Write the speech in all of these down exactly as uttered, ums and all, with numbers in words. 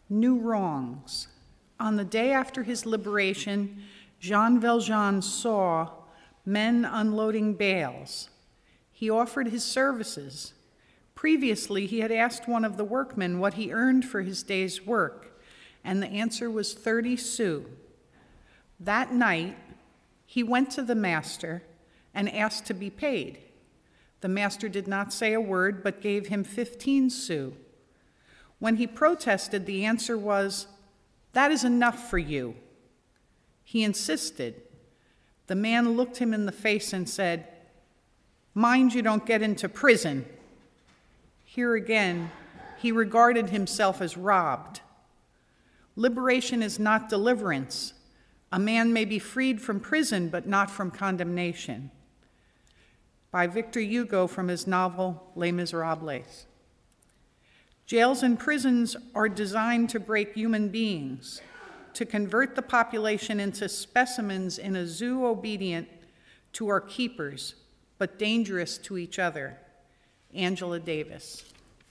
New wrongs. On the day after his liberation, Jean Valjean saw men unloading bales. He offered his services. Previously, he had asked one of the workmen what he earned for his day's work, and the answer was thirty sous. That night, he went to the master and asked to be paid. The master did not say a word, but gave him fifteen sous. When he protested, the answer was, "That is enough for you." He insisted. The man looked him in the face and said, "Mind you don't get into prison." Here again, he regarded himself as robbed. Liberation is not deliverance. A man may be freed from prison, but not from condemnation. By Victor Hugo from his novel, Les Miserables. Jails and prisons are designed to break human beings, to convert the population into specimens in a zoo obedient to our keepers, but dangerous to each other. Angela Davis.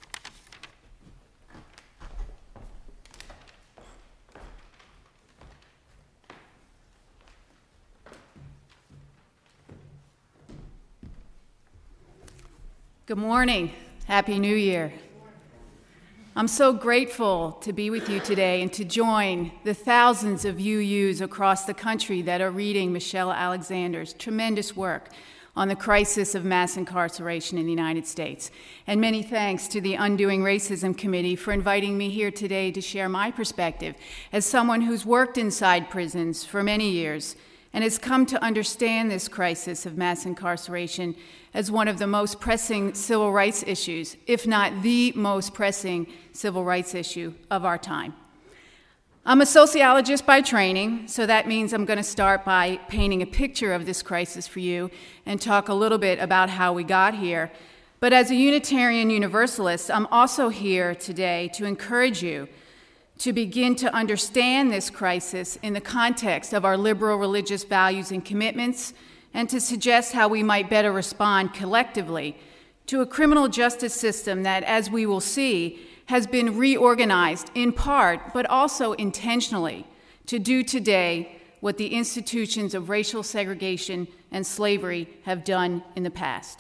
Good morning. Happy New Year. I'm so grateful to be with you today and to join the thousands of U Us across the country that are reading Michelle Alexander's tremendous work on the crisis of mass incarceration in the United States. And many thanks to the Undoing Racism Committee for inviting me here today to share my perspective as someone who's worked inside prisons for many years and has come to understand this crisis of mass incarceration as one of the most pressing civil rights issues, if not the most pressing civil rights issue of our time. I'm a sociologist by training, so that means I'm going to start by painting a picture of this crisis for you and talk a little bit about how we got here. But as a Unitarian Universalist, I'm also here today to encourage you to begin to understand this crisis in the context of our liberal religious values and commitments, and to suggest how we might better respond collectively to a criminal justice system that, as we will see, has been reorganized in part, but also intentionally, to do today what the institutions of racial segregation and slavery have done in the past.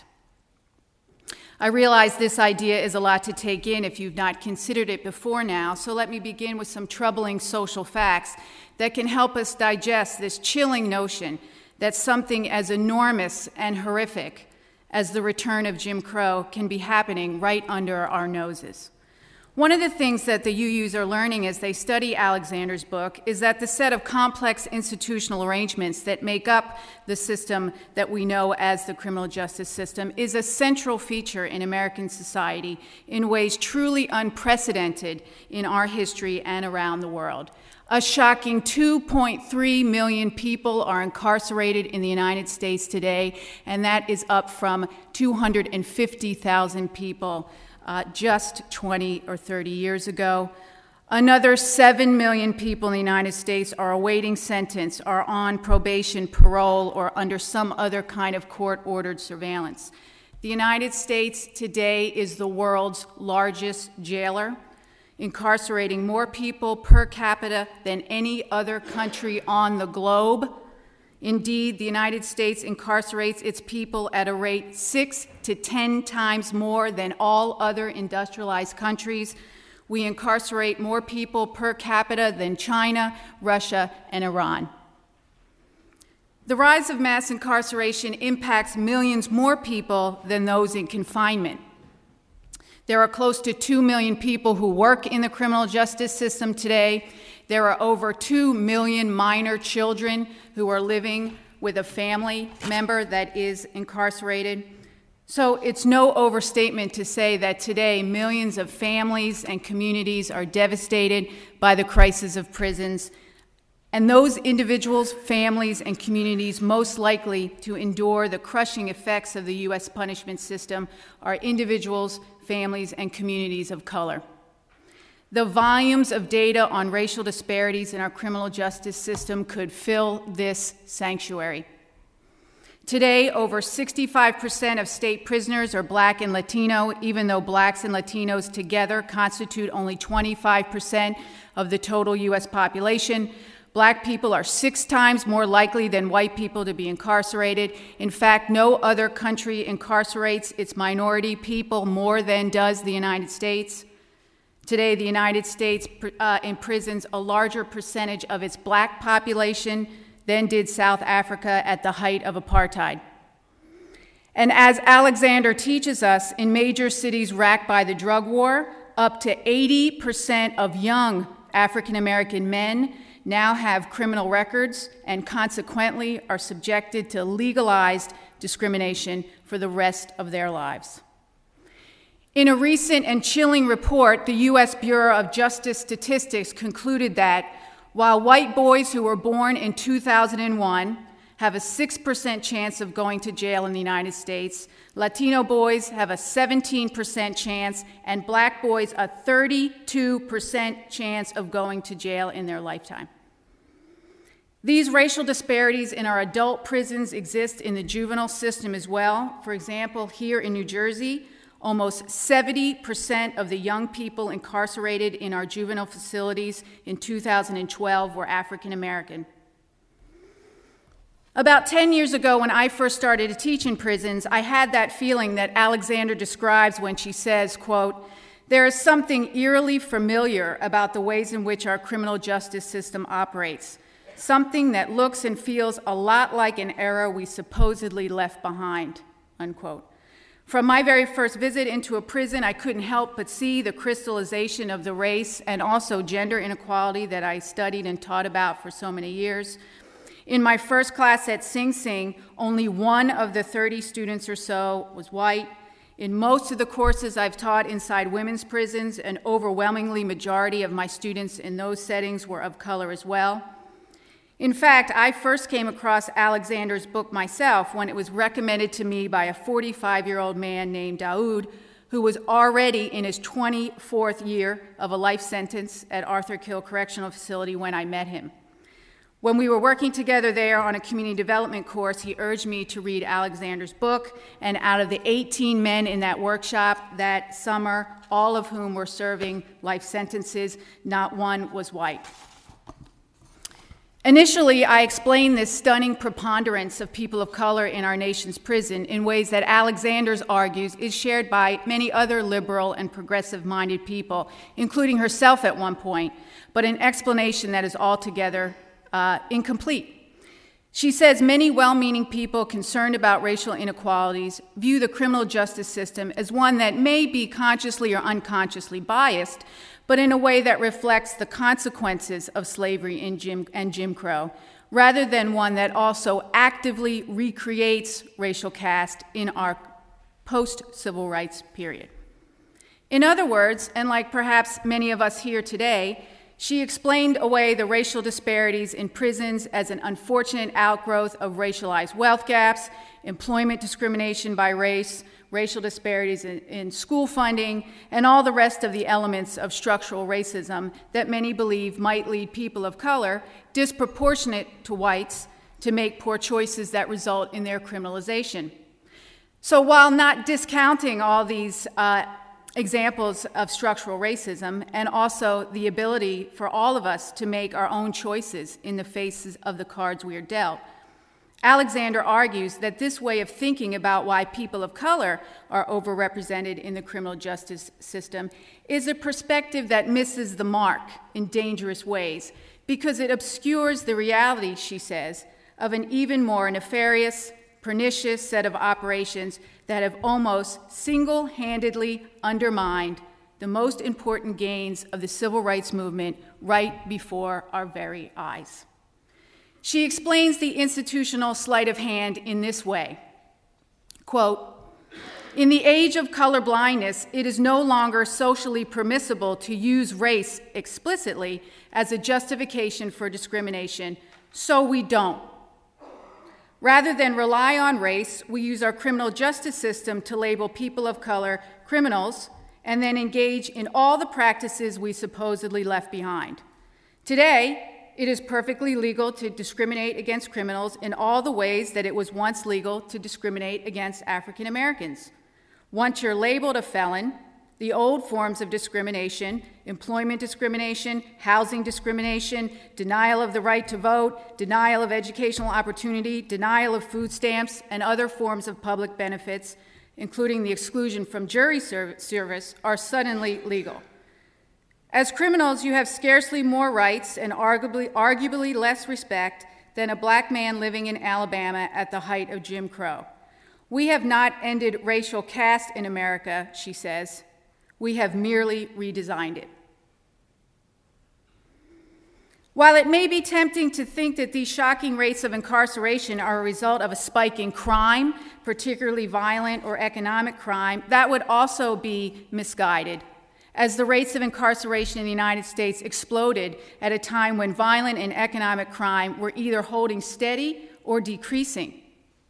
I realize this idea is a lot to take in if you've not considered it before now, so let me begin with some troubling social facts that can help us digest this chilling notion that something as enormous and horrific as the return of Jim Crow can be happening right under our noses. One of the things that the U Us are learning as they study Alexander's book is that the set of complex institutional arrangements that make up the system that we know as the criminal justice system is a central feature in American society in ways truly unprecedented in our history and around the world. A shocking two point three million people are incarcerated in the United States today, and that is up from two hundred fifty thousand people Uh, just twenty or thirty years ago. Another seven million people in the United States are awaiting sentence, are on probation, parole, or under some other kind of court-ordered surveillance. The United States today is the world's largest jailer, incarcerating more people per capita than any other country on the globe. Indeed, the United States incarcerates its people at a rate six to ten times more than all other industrialized countries. We incarcerate more people per capita than China, Russia, and Iran. The rise of mass incarceration impacts millions more people than those in confinement. There are close to two million people who work in the criminal justice system today. There are over two million minor children who are living with a family member that is incarcerated. So it's no overstatement to say that today millions of families and communities are devastated by the crisis of prisons. And those individuals, families, and communities most likely to endure the crushing effects of the U S punishment system are individuals, families, and communities of color. The volumes of data on racial disparities in our criminal justice system could fill this sanctuary. Today, over sixty-five percent of state prisoners are Black and Latino, even though Blacks and Latinos together constitute only twenty-five percent of the total U S population. Black people are six times more likely than white people to be incarcerated. In fact, no other country incarcerates its minority people more than does the United States. Today, the United States uh, imprisons a larger percentage of its Black population than did South Africa at the height of apartheid. And as Alexander teaches us, in major cities racked by the drug war, up to eighty percent of young African American men now have criminal records and consequently are subjected to legalized discrimination for the rest of their lives. In a recent and chilling report, the U S Bureau of Justice Statistics concluded that while white boys who were born in two thousand one have a six percent chance of going to jail in the United States, Latino boys have a seventeen percent chance, and Black boys a thirty-two percent chance of going to jail in their lifetime. These racial disparities in our adult prisons exist in the juvenile system as well. For example, here in New Jersey, almost seventy percent of the young people incarcerated in our juvenile facilities in two thousand twelve were African American. About ten years ago, when I first started to teach in prisons, I had that feeling that Alexander describes when she says, quote, "There is something eerily familiar about the ways in which our criminal justice system operates, something that looks and feels a lot like an era we supposedly left behind," unquote. From my very first visit into a prison, I couldn't help but see the crystallization of the race and also gender inequality that I studied and taught about for so many years. In my first class at Sing Sing, only one of the thirty students or so was white. In most of the courses I've taught inside women's prisons, an overwhelmingly majority of my students in those settings were of color as well. In fact, I first came across Alexander's book myself when it was recommended to me by a forty-five-year-old man named Daoud, who was already in his twenty-fourth year of a life sentence at Arthur Kill Correctional Facility when I met him. When we were working together there on a community development course, he urged me to read Alexander's book, and out of the eighteen men in that workshop that summer, all of whom were serving life sentences, not one was white. Initially, I explained this stunning preponderance of people of color in our nation's prison in ways that Alexander's argues is shared by many other liberal and progressive-minded people, including herself at one point, but an explanation that is altogether uh, incomplete. She says many well-meaning people concerned about racial inequalities view the criminal justice system as one that may be consciously or unconsciously biased, but in a way that reflects the consequences of slavery and Jim, and Jim Crow, rather than one that also actively recreates racial caste in our post-civil rights period. In other words, and like perhaps many of us here today, she explained away the racial disparities in prisons as an unfortunate outgrowth of racialized wealth gaps, employment discrimination by race, racial disparities in, in school funding, and all the rest of the elements of structural racism that many believe might lead people of color, disproportionate to whites, to make poor choices that result in their criminalization. So while not discounting all these uh, examples of structural racism, and also the ability for all of us to make our own choices in the faces of the cards we are dealt, Alexander argues that this way of thinking about why people of color are overrepresented in the criminal justice system is a perspective that misses the mark in dangerous ways because it obscures the reality, she says, of an even more nefarious, pernicious set of operations that have almost single-handedly undermined the most important gains of the civil rights movement right before our very eyes. She explains the institutional sleight of hand in this way, quote, "In the age of colorblindness, it is no longer socially permissible to use race explicitly as a justification for discrimination, so we don't. Rather than rely on race, we use our criminal justice system to label people of color criminals and then engage in all the practices we supposedly left behind. Today, it is perfectly legal to discriminate against criminals in all the ways that it was once legal to discriminate against African Americans. Once you're labeled a felon, the old forms of discrimination, employment discrimination, housing discrimination, denial of the right to vote, denial of educational opportunity, denial of food stamps, and other forms of public benefits, including the exclusion from jury service, are suddenly legal. As criminals, you have scarcely more rights and arguably, arguably less respect than a black man living in Alabama at the height of Jim Crow. We have not ended racial caste in America, she says. We have merely redesigned it. While it may be tempting to think that these shocking rates of incarceration are a result of a spike in crime, particularly violent or economic crime, that would also be misguided, as the rates of incarceration in the United States exploded at a time when violent and economic crime were either holding steady or decreasing.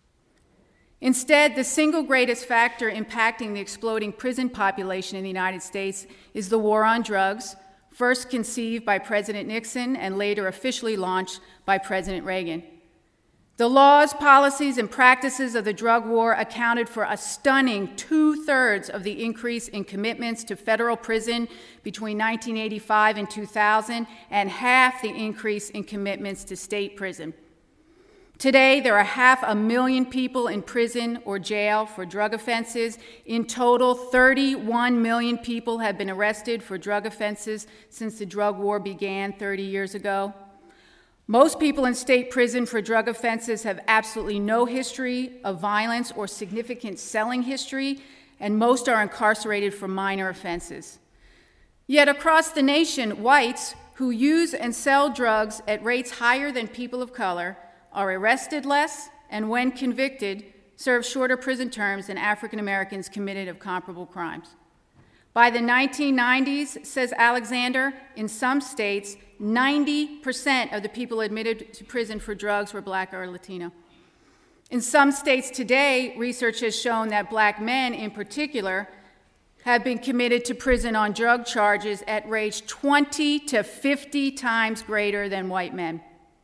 Instead, the single greatest factor impacting the exploding prison population in the United States is the war on drugs, first conceived by President Nixon and later officially launched by President Reagan. The laws, policies, and practices of the drug war accounted for a stunning two-thirds of the increase in commitments to federal prison between nineteen eighty-five and two thousand, and half the increase in commitments to state prison. Today, there are half a million people in prison or jail for drug offenses. In total, thirty-one million people have been arrested for drug offenses since the drug war began thirty years ago. Most people in state prison for drug offenses have absolutely no history of violence or significant selling history, and most are incarcerated for minor offenses. Yet across the nation, whites who use and sell drugs at rates higher than people of color are arrested less, and when convicted, serve shorter prison terms than African Americans committed of comparable crimes. By the nineteen nineties, says Alexander, in some states, ninety percent of the people admitted to prison for drugs were black or Latino. In some states today, research has shown that black men in particular have been committed to prison on drug charges at rates twenty to fifty times greater than white men.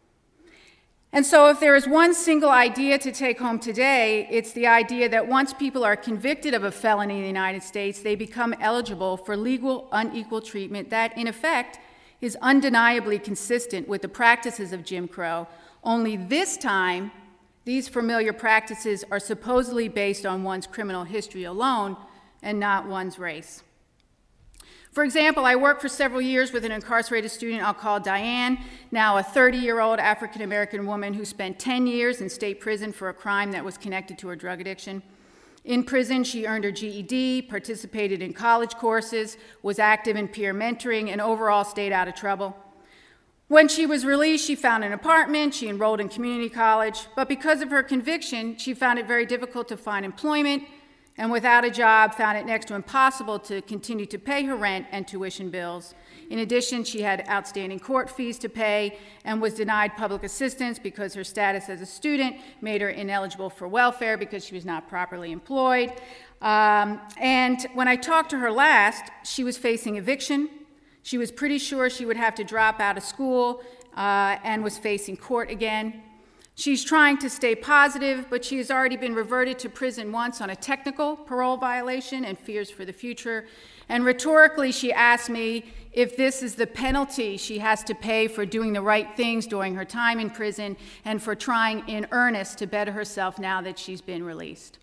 And so if there is one single idea to take home today, it's the idea that once people are convicted of a felony in the United States, they become eligible for legal unequal treatment that, in effect, is undeniably consistent with the practices of Jim Crow, only this time, these familiar practices are supposedly based on one's criminal history alone and not one's race. For example, I worked for several years with an incarcerated student I'll call Diane, now a thirty-year-old African-American woman who spent ten years in state prison for a crime that was connected to her drug addiction. In prison, she earned her G E D, participated in college courses, was active in peer mentoring, and overall stayed out of trouble. When she was released, she found an apartment, she enrolled in community college, but because of her conviction, she found it very difficult to find employment, and without a job, found it next to impossible to continue to pay her rent and tuition bills. In addition, she had outstanding court fees to pay and was denied public assistance because her status as a student made her ineligible for welfare because she was not properly employed. Um, and when I talked to her last, she was facing eviction. She was pretty sure she would have to drop out of school uh, and was facing court again. She's trying to stay positive, but she has already been reverted to prison once on a technical parole violation and fears for the future. And rhetorically, she asked me if this is the penalty she has to pay for doing the right things during her time in prison and for trying in earnest to better herself now that she's been released.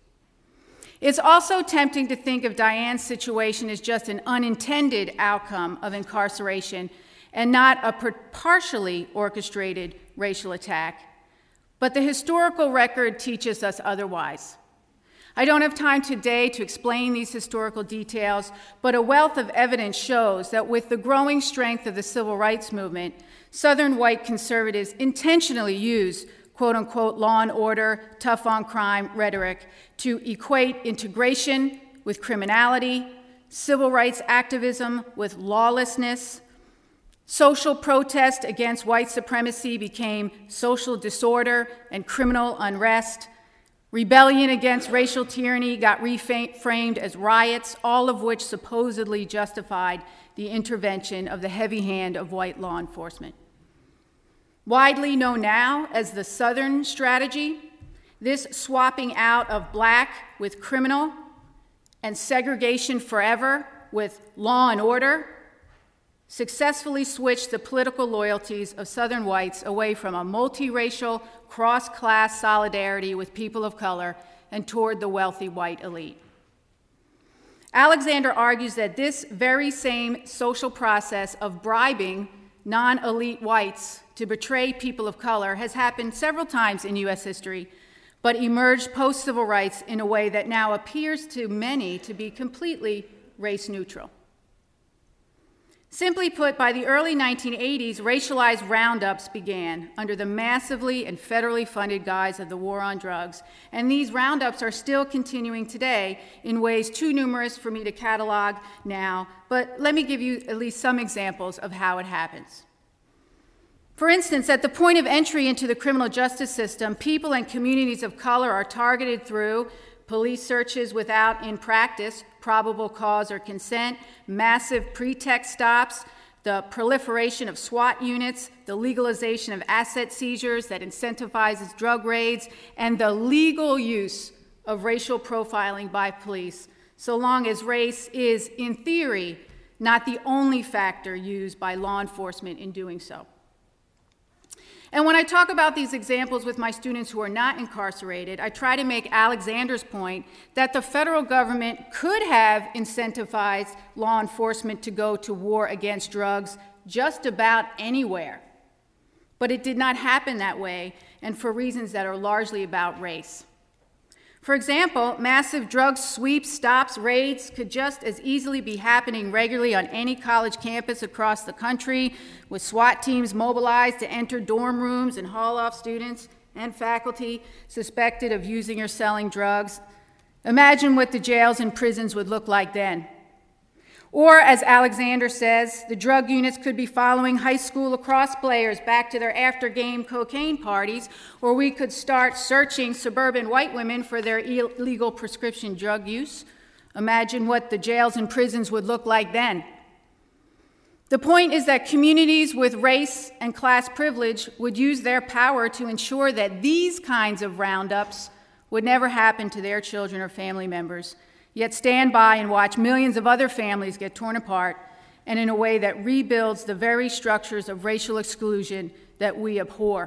It's also tempting to think of Diane's situation as just an unintended outcome of incarceration and not a partially orchestrated racial attack. But the historical record teaches us otherwise. I don't have time today to explain these historical details, but a wealth of evidence shows that with the growing strength of the civil rights movement, Southern white conservatives intentionally used quote-unquote law and order, tough on crime rhetoric to equate integration with criminality, civil rights activism with lawlessness. Social protest against white supremacy became social disorder and criminal unrest. Rebellion against racial tyranny got reframed as riots, all of which supposedly justified the intervention of the heavy hand of white law enforcement. Widely known now as the Southern Strategy, this swapping out of black with criminal and segregation forever with law and order successfully switched the political loyalties of Southern whites away from a multiracial, cross-class solidarity with people of color and toward the wealthy white elite. Alexander argues that this very same social process of bribing non-elite whites to betray people of color has happened several times in U S history, but emerged post-civil rights in a way that now appears to many to be completely race neutral. Simply put, by the early nineteen eighties, racialized roundups began under the massively and federally funded guise of the war on drugs, and these roundups are still continuing today in ways too numerous for me to catalog now, but let me give you at least some examples of how it happens. For instance, at the point of entry into the criminal justice system, people and communities of color are targeted through police searches without, in practice, probable cause or consent, massive pretext stops, the proliferation of SWAT units, the legalization of asset seizures that incentivizes drug raids, and the legal use of racial profiling by police, so long as race is, in theory, not the only factor used by law enforcement in doing so. And when I talk about these examples with my students who are not incarcerated, I try to make Alexander's point that the federal government could have incentivized law enforcement to go to war against drugs just about anywhere. But it did not happen that way, and for reasons that are largely about race. For example, massive drug sweeps, stops, raids could just as easily be happening regularly on any college campus across the country, with SWAT teams mobilized to enter dorm rooms and haul off students and faculty suspected of using or selling drugs. Imagine what the jails and prisons would look like then. Or, as Alexander says, the drug units could be following high school lacrosse players back to their after-game cocaine parties, or we could start searching suburban white women for their illegal prescription drug use. Imagine what the jails and prisons would look like then. The point is that communities with race and class privilege would use their power to ensure that these kinds of roundups would never happen to their children or family members, yet stand by and watch millions of other families get torn apart, and in a way that rebuilds the very structures of racial exclusion that we abhor.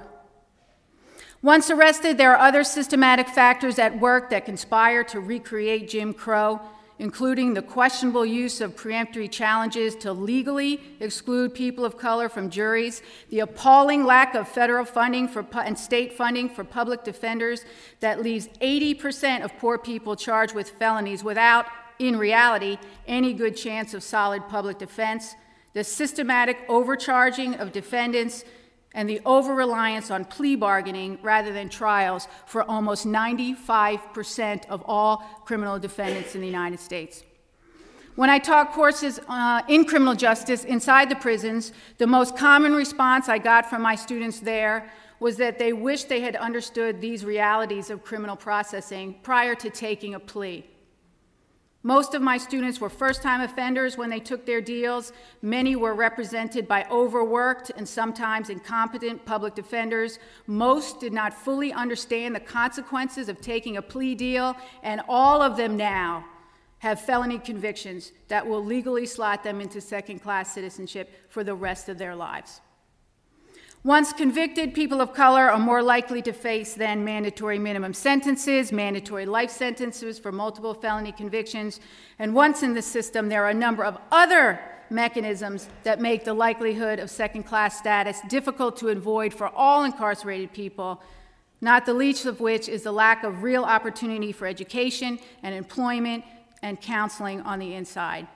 Once arrested, there are other systematic factors at work that conspire to recreate Jim Crow, including the questionable use of preemptory challenges to legally exclude people of color from juries, the appalling lack of federal funding for pu- and state funding for public defenders that leaves eighty percent of poor people charged with felonies without, in reality, any good chance of solid public defense, the systematic overcharging of defendants, and the over-reliance on plea bargaining rather than trials for almost ninety-five percent of all criminal defendants in the United States. When I taught courses uh, in criminal justice inside the prisons, the most common response I got from my students there was that they wished they had understood these realities of criminal processing prior to taking a plea. Most of my students were first-time offenders when they took their deals. Many were represented by overworked and sometimes incompetent public defenders. Most did not fully understand the consequences of taking a plea deal, and all of them now have felony convictions that will legally slot them into second-class citizenship for the rest of their lives. Once convicted, people of color are more likely to face then mandatory minimum sentences, mandatory life sentences for multiple felony convictions, and once in the system, there are a number of other mechanisms that make the likelihood of second-class status difficult to avoid for all incarcerated people, not the least of which is the lack of real opportunity for education and employment and counseling on the inside.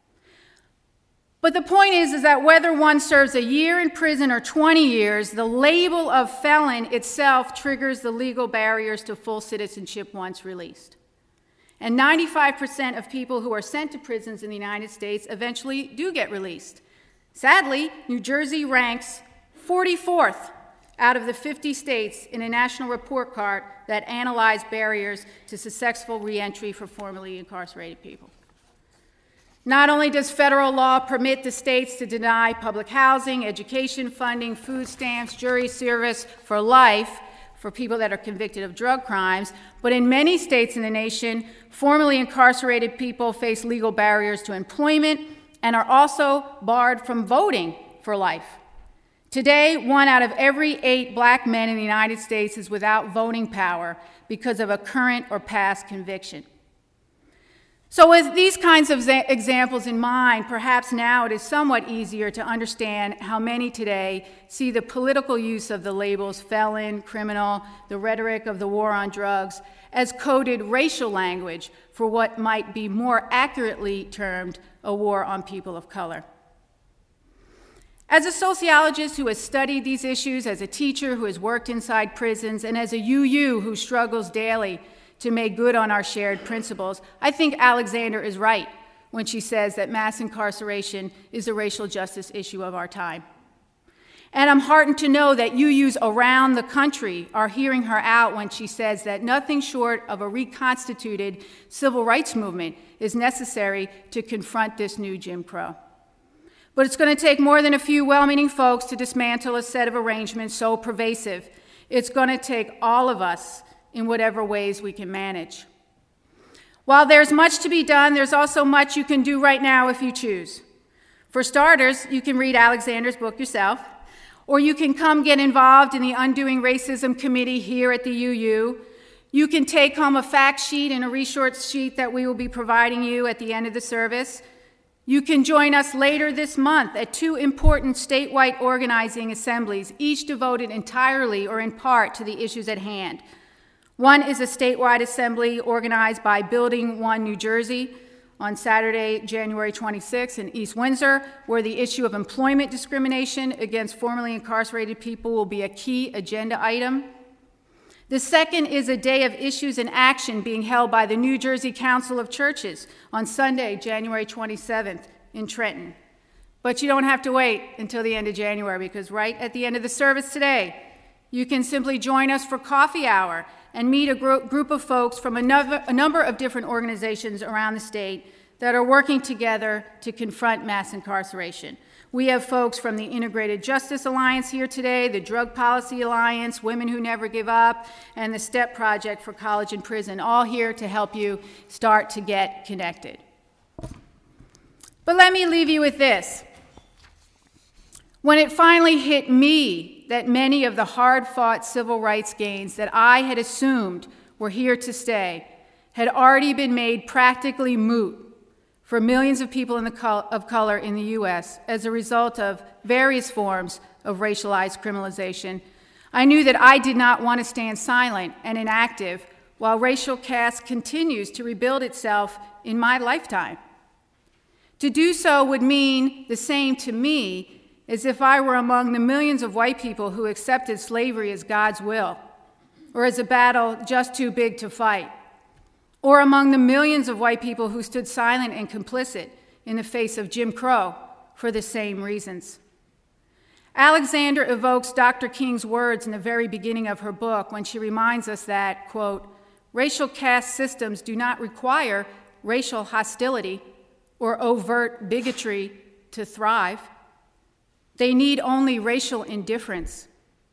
But the point is, is that whether one serves a year in prison or twenty years, the label of felon itself triggers the legal barriers to full citizenship once released. And ninety-five percent of people who are sent to prisons in the United States eventually do get released. Sadly, New Jersey ranks forty-fourth out of the fifty states in a national report card that analyzed barriers to successful reentry for formerly incarcerated people. Not only does federal law permit the states to deny public housing, education funding, food stamps, jury service for life for people that are convicted of drug crimes, but in many states in the nation, formerly incarcerated people face legal barriers to employment and are also barred from voting for life. Today, one out of every eight black men in the United States is without voting power because of a current or past conviction. So with these kinds of examples in mind, perhaps now it is somewhat easier to understand how many today see the political use of the labels felon, criminal, the rhetoric of the war on drugs as coded racial language for what might be more accurately termed a war on people of color. As a sociologist who has studied these issues, as a teacher who has worked inside prisons, and as a U U who struggles daily to make good on our shared principles, I think Alexander is right when she says that mass incarceration is a racial justice issue of our time. And I'm heartened to know that U Us around the country are hearing her out when she says that nothing short of a reconstituted civil rights movement is necessary to confront this new Jim Crow. But it's going to take more than a few well-meaning folks to dismantle a set of arrangements so pervasive. It's going to take all of us in whatever ways we can manage. While there's much to be done, there's also much you can do right now if you choose. For starters, you can read Alexander's book yourself, or you can come get involved in the Undoing Racism Committee here at the U U. You can take home a fact sheet and a resource sheet that we will be providing you at the end of the service. You can join us later this month at two important statewide organizing assemblies, each devoted entirely or in part to the issues at hand. One is a statewide assembly organized by Building One New Jersey on Saturday, January twenty-sixth in East Windsor, where the issue of employment discrimination against formerly incarcerated people will be a key agenda item. The second is a day of issues and action being held by the New Jersey Council of Churches on Sunday, January twenty-seventh in Trenton. But you don't have to wait until the end of January, because right at the end of the service today, you can simply join us for coffee hour and meet a gro- group of folks from another, a number of different organizations around the state that are working together to confront mass incarceration. We have folks from the Integrated Justice Alliance here today, the Drug Policy Alliance, Women Who Never Give Up, and the STEP Project for College and Prison, all here to help you start to get connected. But let me leave you with this. When it finally hit me that many of the hard-fought civil rights gains that I had assumed were here to stay had already been made practically moot for millions of people in the col- of color in the U S as a result of various forms of racialized criminalization, I knew that I did not want to stand silent and inactive while racial caste continues to rebuild itself in my lifetime. To do so would mean the same to me as if I were among the millions of white people who accepted slavery as God's will, or as a battle just too big to fight, or among the millions of white people who stood silent and complicit in the face of Jim Crow for the same reasons. Alexander evokes Doctor King's words in the very beginning of her book when she reminds us that, quote, racial caste systems do not require racial hostility or overt bigotry to thrive. They need only racial indifference.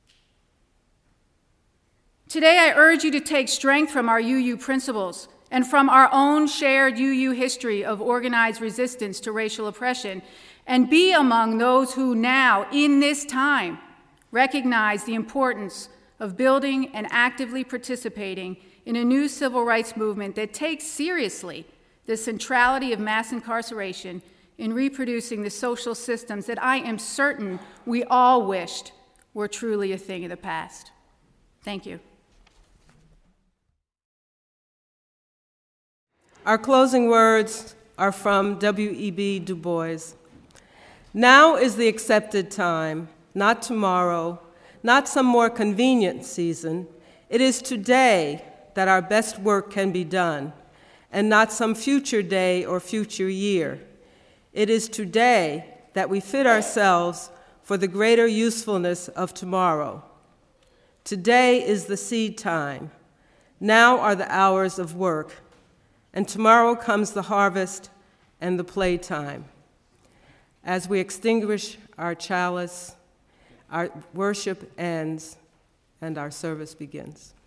Today, I urge you to take strength from our U U principles and from our own shared U U history of organized resistance to racial oppression, and be among those who now, in this time, recognize the importance of building and actively participating in a new civil rights movement that takes seriously the centrality of mass incarceration in reproducing the social systems that I am certain we all wished were truly a thing of the past. Thank you. Our closing words are from W E B Du Bois. Now is the accepted time, not tomorrow, not some more convenient season. It is today that our best work can be done, and not some future day or future year. It is today that we fit ourselves for the greater usefulness of tomorrow. Today is the seed time. Now are the hours of work, and tomorrow comes the harvest, and the playtime. As we extinguish our chalice, our worship ends and our service begins.